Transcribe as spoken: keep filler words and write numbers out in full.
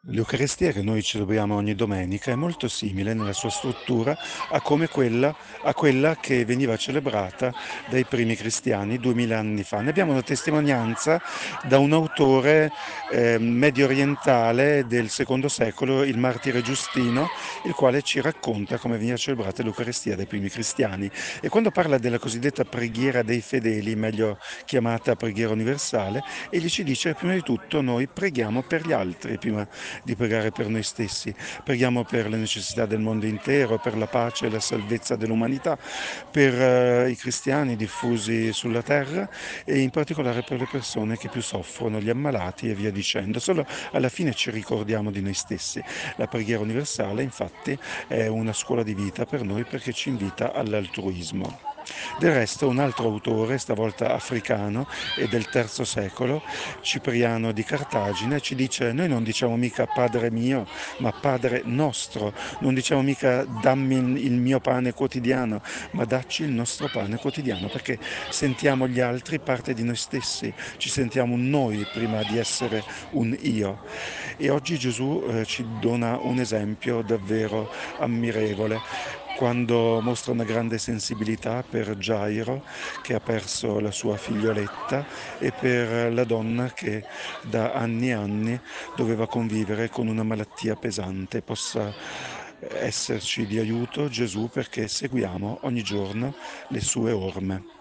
L'Eucaristia che noi celebriamo ogni domenica è molto simile nella sua struttura a come quella, a quella che veniva celebrata dai primi cristiani duemila anni fa. Ne abbiamo una testimonianza da un autore eh, medio orientale del secondo secolo, il martire Giustino, il quale ci racconta come veniva celebrata l'Eucaristia dai primi cristiani. E quando parla della cosiddetta preghiera dei fedeli, meglio chiamata preghiera universale, egli ci dice che prima di tutto noi preghiamo per gli altri, prima di pregare per noi stessi. Preghiamo per le necessità del mondo intero, per la pace e la salvezza dell'umanità, per eh, i cristiani diffusi sulla terra e in particolare per le persone che più soffrono, gli ammalati e via dicendo. Solo alla fine ci ricordiamo di noi stessi. La preghiera universale, infatti, è una scuola di vita per noi perché ci invita all'altruismo. Del resto, un altro autore, stavolta africano e del terzo secolo, Cipriano di Cartagine, ci dice: noi non diciamo mica Padre mio, ma Padre nostro, non diciamo mica dammi il mio pane quotidiano, ma dacci il nostro pane quotidiano, perché sentiamo gli altri parte di noi stessi, ci sentiamo un noi prima di essere un io. E oggi Gesù eh, ci dona un esempio davvero ammirevole quando mostra una grande sensibilità per Gairo che ha perso la sua figlioletta e per la donna che da anni e anni doveva convivere con una malattia pesante. Possa esserci di aiuto Gesù perché seguiamo ogni giorno le sue orme.